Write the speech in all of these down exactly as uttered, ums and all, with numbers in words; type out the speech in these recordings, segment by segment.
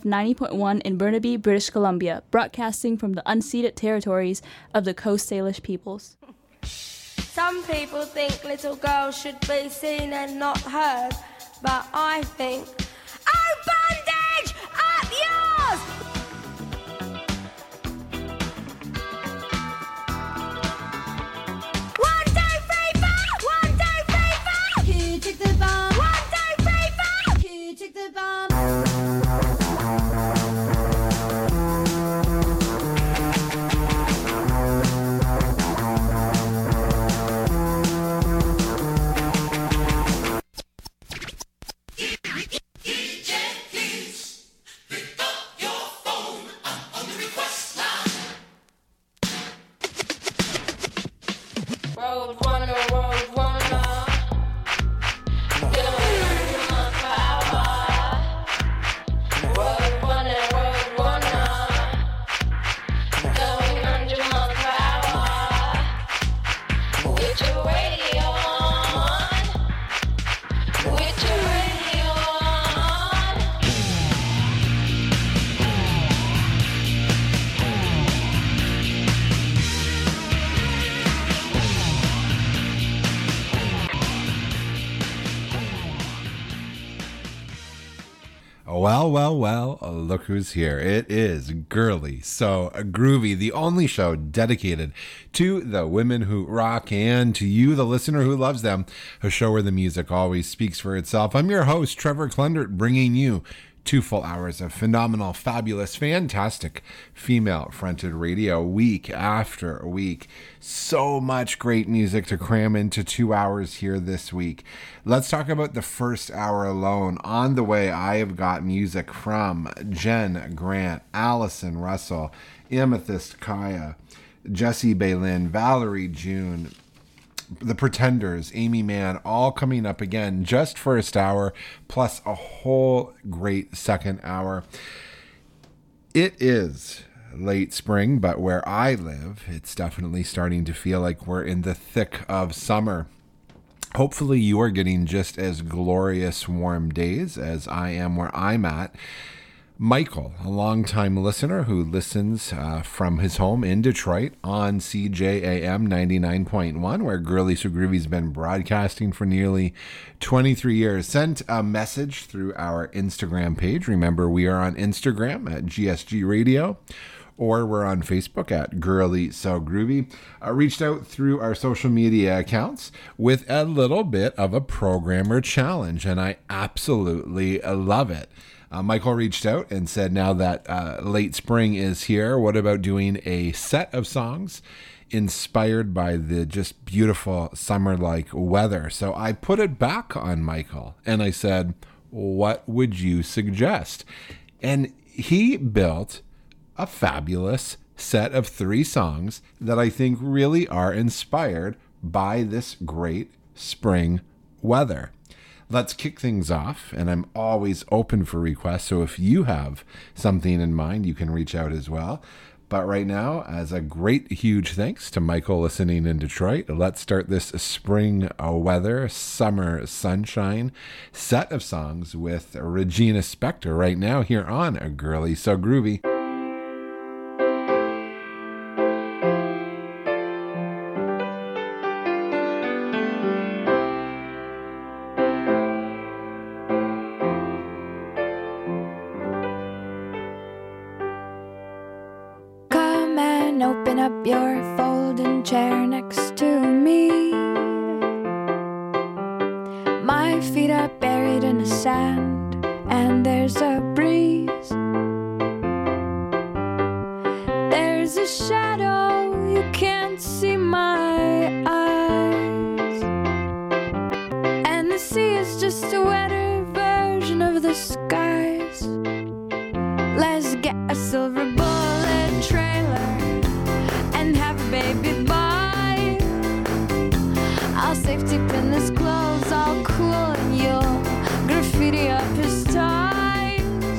ninety point one in Burnaby, British Columbia, broadcasting from the unceded territories of the Coast Salish peoples. Some people think little girls should be seen and not heard, but I think, oh, bandage, up yours! One, two, three, four! One, two, three, four! Who took the bomb? One, two, three, four! Who took the bomb? Well, well, well, look who's here. It is Girly So Groovy, the only show dedicated to the women who rock and to you, the listener who loves them, a show where the music always speaks for itself. I'm your host, Trevor Klendert, bringing you two full hours of phenomenal, fabulous, fantastic female-fronted radio week after week. So much great music to cram into two hours here this week. Let's talk about the first hour alone. On the way, I have got music from Jen Grant, Allison Russell, Amethyst Kaya, Jessie Baylin, Valerie June, The Pretenders, Amy Mann, all coming up again, just first hour, plus a whole great second hour. It is late spring, but where I live, it's definitely starting to feel like we're in the thick of summer. Hopefully you are getting just as glorious warm days as I am where I'm at. Michael, a longtime listener who listens uh, from his home in Detroit on C J A M ninety-nine point one, where Girly So Groovy's been broadcasting for nearly twenty-three years, sent a message through our Instagram page. Remember, we are on Instagram at G S G Radio, or we're on Facebook at Girly So Groovy. Uh, reached out through our social media accounts with a little bit of a programmer challenge, and I absolutely love it. Uh, Michael reached out and said, now that uh, late spring is here, what about doing a set of songs inspired by the just beautiful summer-like weather? So I put it back on Michael and I said, what would you suggest? And he built a fabulous set of three songs that I think really are inspired by this great spring weather. Let's kick things off, and I'm always open for requests, so if you have something in mind, you can reach out as well. But right now, as a great, huge thanks to Michael listening in Detroit, let's start this spring weather, summer sunshine set of songs with Regina Spektor right now here on A Girly So Groovy. Safety pin his clothes all cool and you'll graffiti up his tie.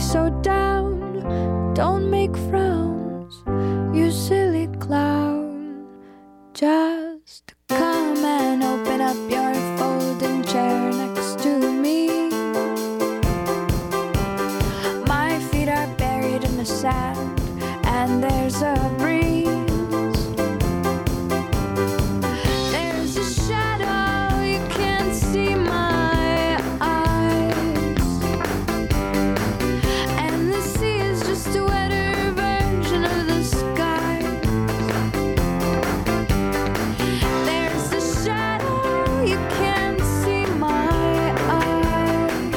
so down. Don't make frowns, you silly clown. Just come and open up your folding chair next to me. My feet are buried in the sand, and there's a breeze. There's a shadow, you can't see my eyes. And the sea is just a wetter version of the sky. There's a shadow, you can't see my eyes.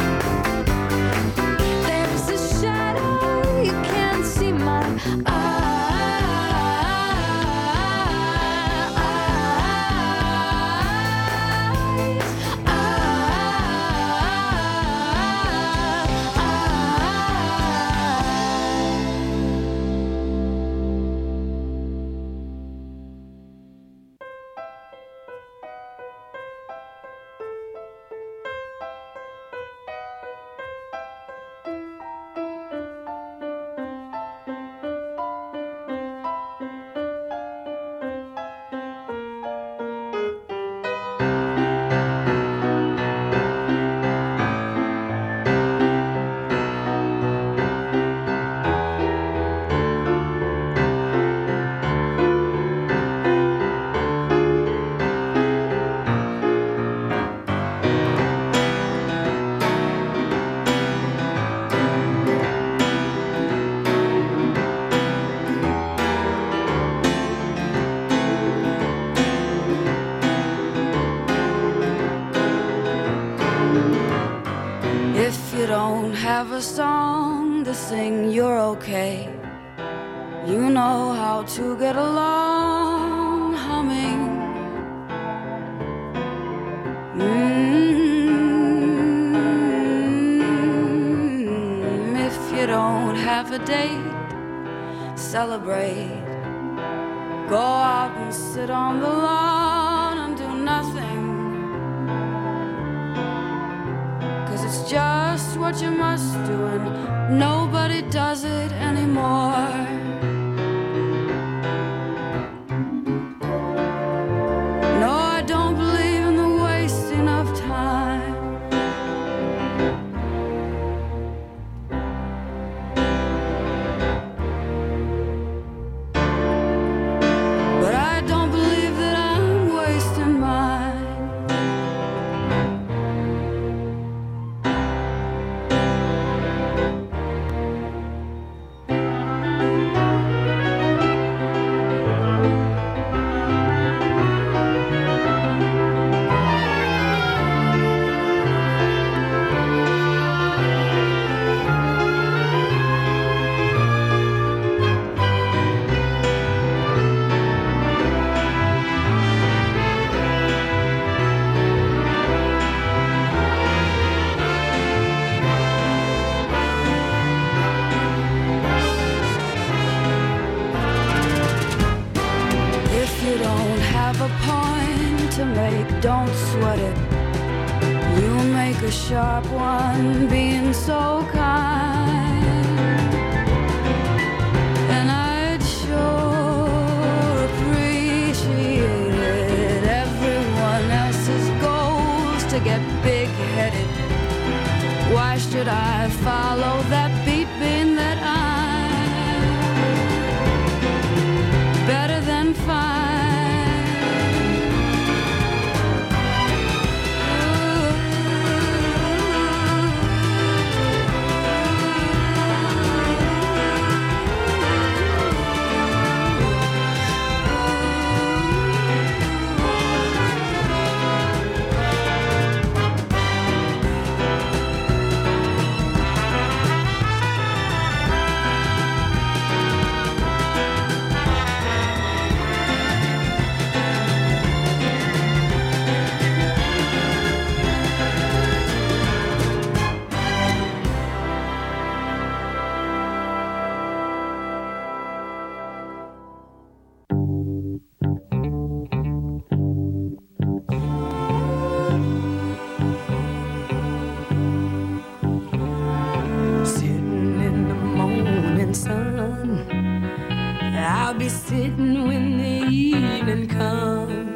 There's a shadow, you can't see my eyes. If you don't have a song to sing, you're okay. You know how to get along humming. Mm-hmm. If you don't have a date, celebrate. Go out and sit on the lawn and do nothing. It's just what you must do, and nobody does it anymore. No, I don't believe in the wasting of time. But I don't believe that I'm wasting mine. Don't sweat it, you'll make a sharp one being so kind. And I'd sure appreciate it. Everyone else's goals to get big-headed. Why should I follow that beat being that I'm better than fine? come,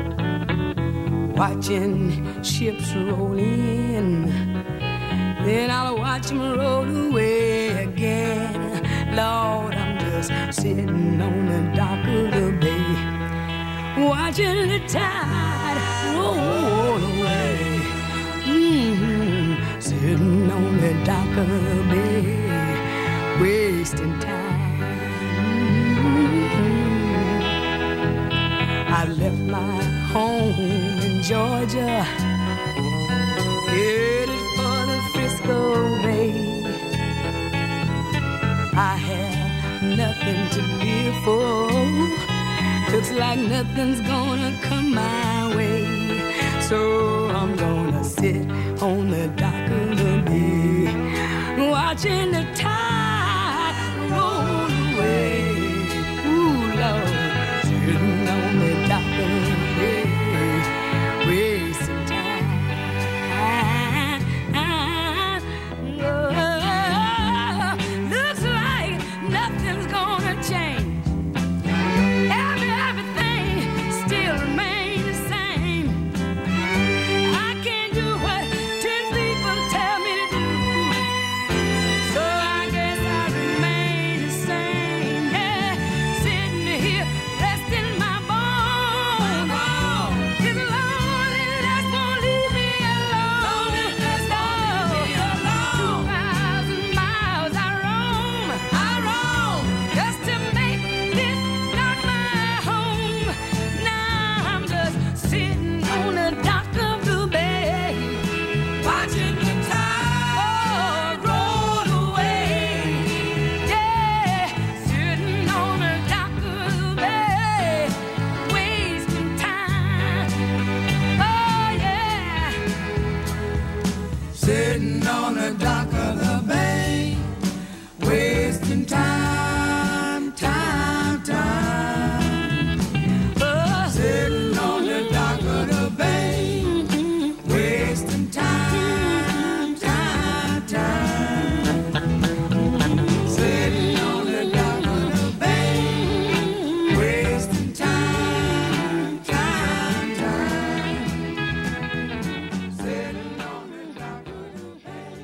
watching ships roll in, then I'll watch them roll away again. Lord, I'm just sitting on the dock of the bay, watching the tide roll away. Mm-hmm. Sitting on the dock of the bay, wasting time. Mm-hmm. I left my home in Georgia, headed for the Frisco Bay. I have nothing to live for, looks like nothing's gonna come my way, so I'm gonna sit on the dock of the bay, watching the tide roll away. Ooh, Lord, sitting on the dock of the bay, wasting time. Oh, looks like nothing's gonna change. Every, everything still remains the same. I can't do what ten people tell me to do, so I guess I remain the same. Yeah, sitting here resting my bones. This loneliness won't leave me alone. Two thousand miles I roam, I roam, just to make this not my home. Now I'm just sitting on the dock of the bay, watching the tide roll away. Yeah, sitting on the dock of the bay, wasting time. Oh yeah, sitting on the dock of the bay, wasting time, time, time. Oh, sitting on the dock of the bay, wasting time, time, time. Sitting on the dock of the bay, wasting time, time, time. Sitting on the dock of the bay.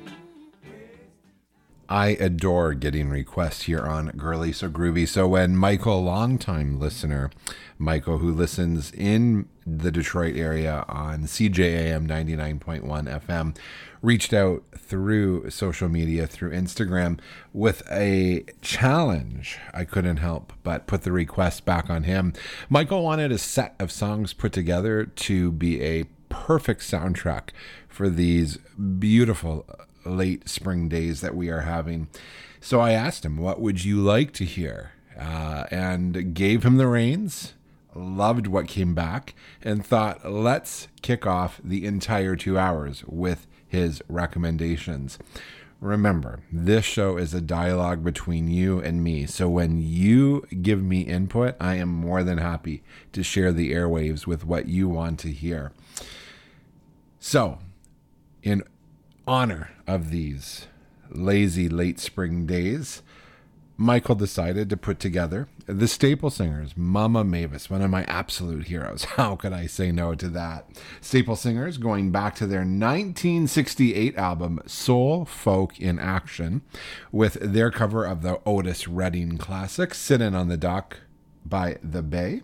I adore getting requests here on Girly So Groovy. So when Michael, longtime listener, Michael, who listens in the Detroit area on C J A M ninety-nine point one F M, reached out through social media, through Instagram, with a challenge, I couldn't help but put the request back on him. Michael wanted a set of songs put together to be a perfect soundtrack for these beautiful late spring days that we are having. So I asked him, what would you like to hear? Uh, and gave him the reins, loved what came back, and thought, let's kick off the entire two hours with his recommendations. Remember, this show is a dialogue between you and me. So when you give me input, I am more than happy to share the airwaves with what you want to hear. So, in honor of these lazy late spring days, Michael decided to put together the Staple Singers, Mama Mavis, one of my absolute heroes. How could I say no to that? Staple Singers, going back to their nineteen sixty-eight album, Soul Folk in Action, with their cover of the Otis Redding classic, Sittin' on the Dock by The Bay.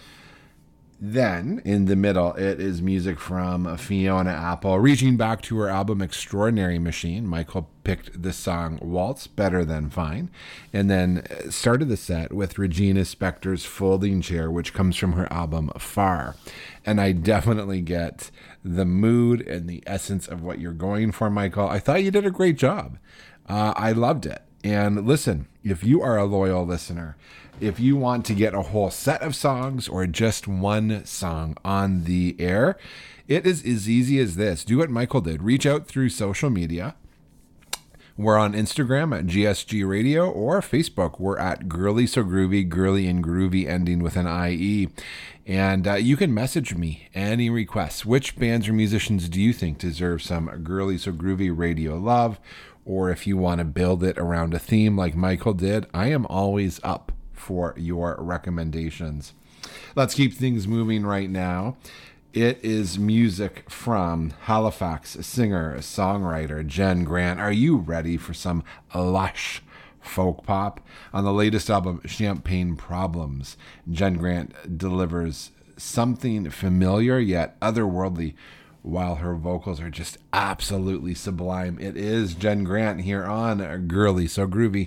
Then, in the middle, it is music from Fiona Apple. Reaching back to her album Extraordinary Machine, Michael picked the song Waltz, Better Than Fine, and then started the set with Regina Spektor's Folding Chair, which comes from her album Far. And I definitely get the mood and the essence of what you're going for, Michael. I thought you did a great job. Uh, I loved it. And listen, if you are a loyal listener, if you want to get a whole set of songs or just one song on the air, it is as easy as this. Do what Michael did. Reach out through social media. We're on Instagram at G S G Radio, or Facebook. We're at Girly So Groovy, Girly and Groovy ending with an I E. And uh, you can message me any requests. Which bands or musicians do you think deserve some Girly So Groovy radio love? Or if you want to build it around a theme like Michael did, I am always up for your recommendations. Let's keep things moving right now. It is music from Halifax singer, songwriter Jen Grant. Are you ready for some lush folk pop? On the latest album, Champagne Problems, Jen Grant delivers something familiar yet otherworldly, while her vocals are just absolutely sublime. It is Jen Grant here on Girly So Groovy.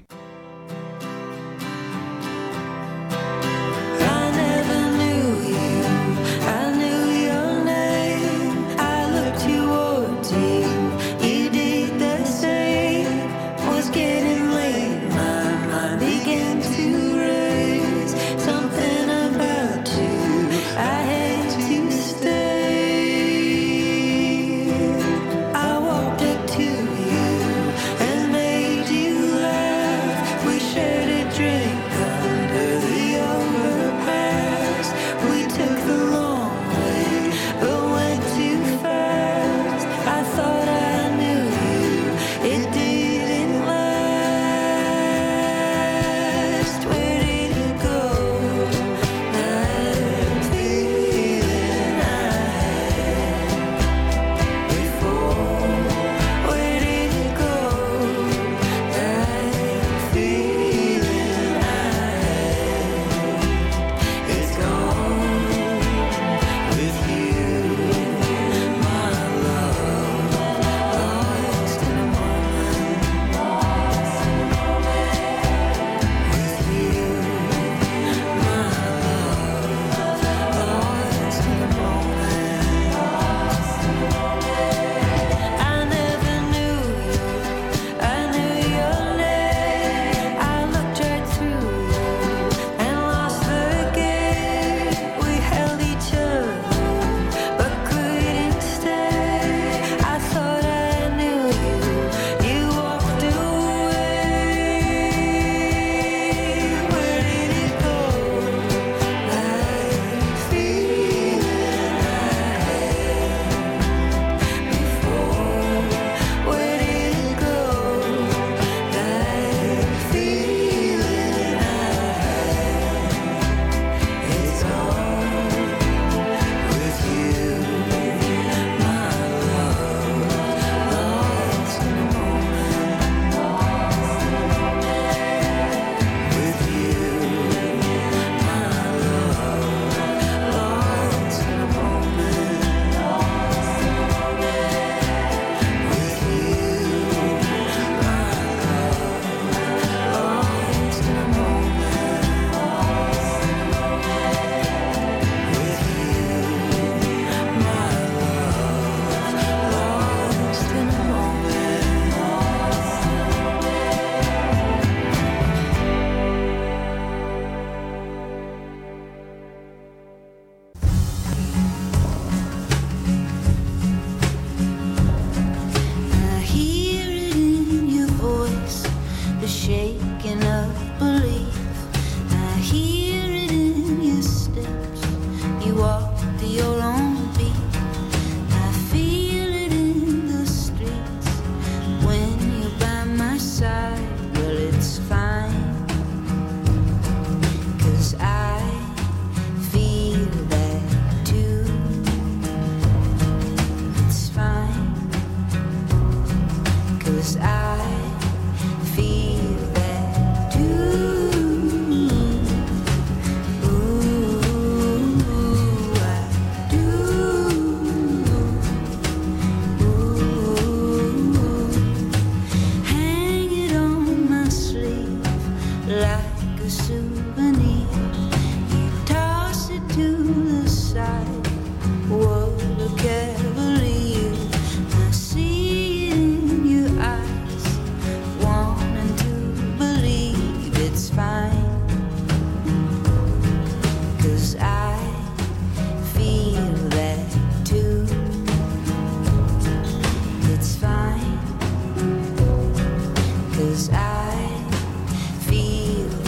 Feel that.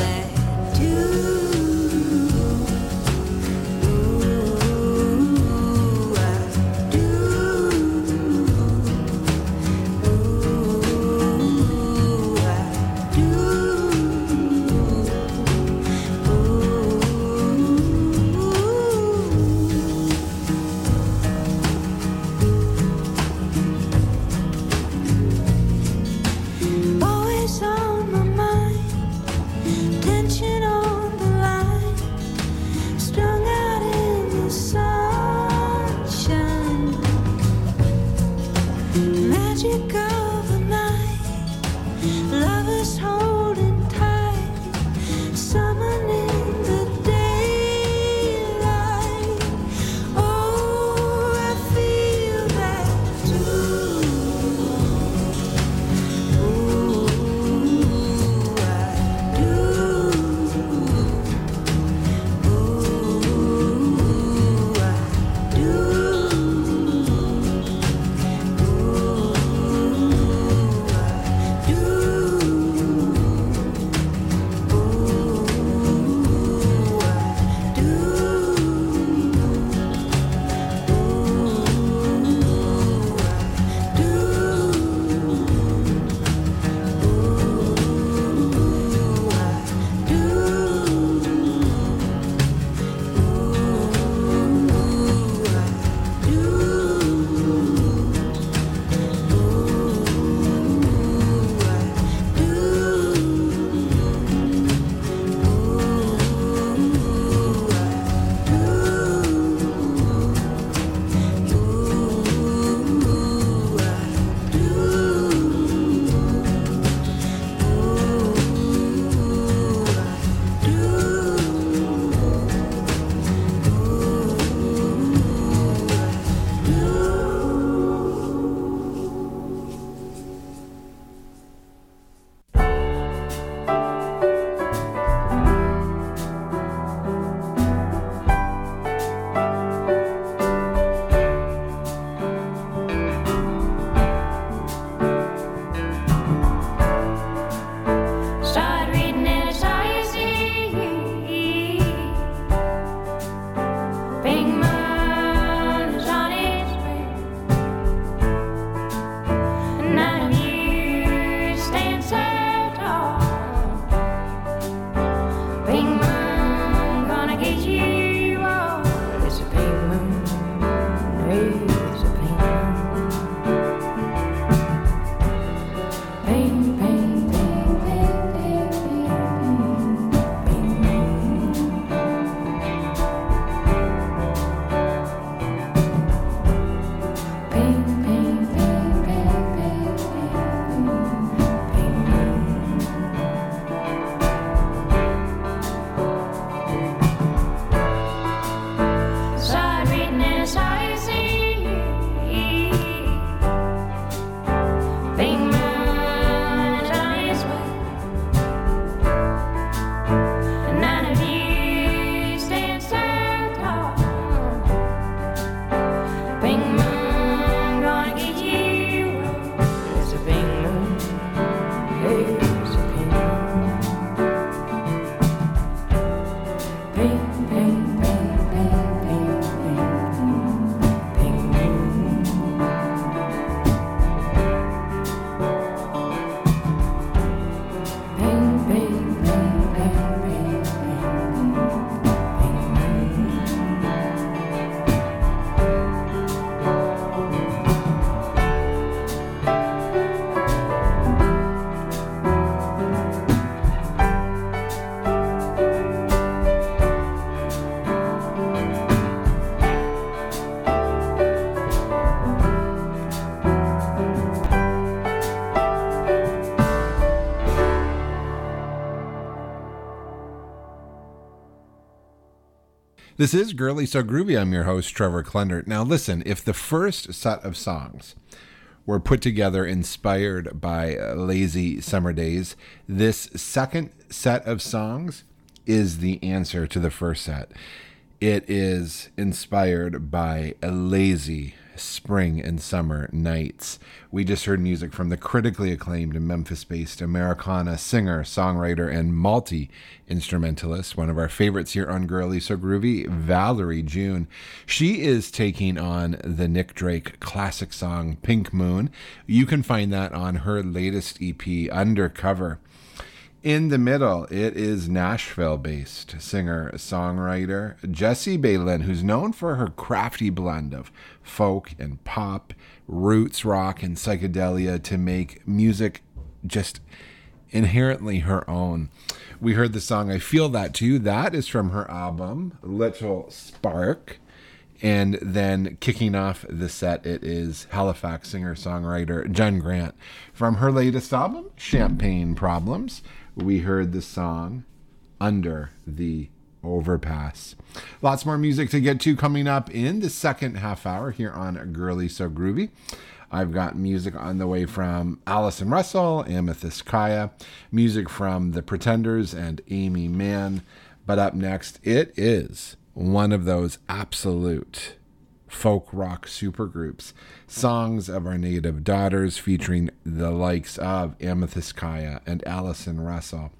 This is Girly So Groovy. I'm your host, Trevor Klender. Now listen, if the first set of songs were put together inspired by uh, lazy summer days, this second set of songs is the answer to the first set. It is inspired by a lazy spring and summer nights. We just heard music from the critically acclaimed Memphis-based Americana singer, songwriter, and multi-instrumentalist, one of our favorites here on Girly So Groovy, Valerie June. She is taking on the Nick Drake classic song Pink Moon. You can find that on her latest E P, Undercover. In the middle, it is Nashville-based singer-songwriter Jessie Baylin, who's known for her crafty blend of folk and pop, roots rock, and psychedelia to make music just inherently her own. We heard the song I Feel That Too. That is from her album, Little Spark. And then kicking off the set, it is Halifax singer-songwriter Jen Grant. From her latest album, Champagne Problems, we heard the song Under the Overpass. Lots more music to get to coming up in the second half hour here on Girly So Groovy. I've got music on the way from Allison Russell, Amethyst Kaya, music from The Pretenders and Amy Mann. But up next, it is one of those absolute folk rock supergroups, Songs of Our Native Daughters, featuring the likes of Amethyst Kaya and Allison Russell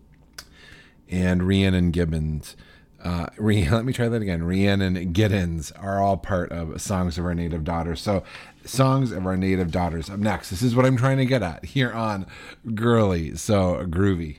and Rhiannon Gibbons. Uh, Rhiannon, let me try that again. Rhiannon Giddens are all part of Songs of Our Native Daughters. So, Songs of Our Native Daughters up next. This is what I'm trying to get at here on Girly So Groovy.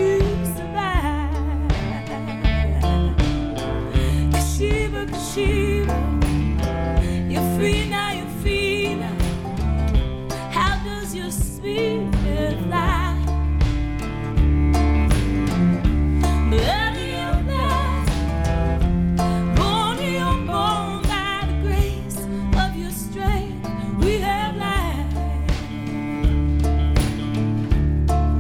She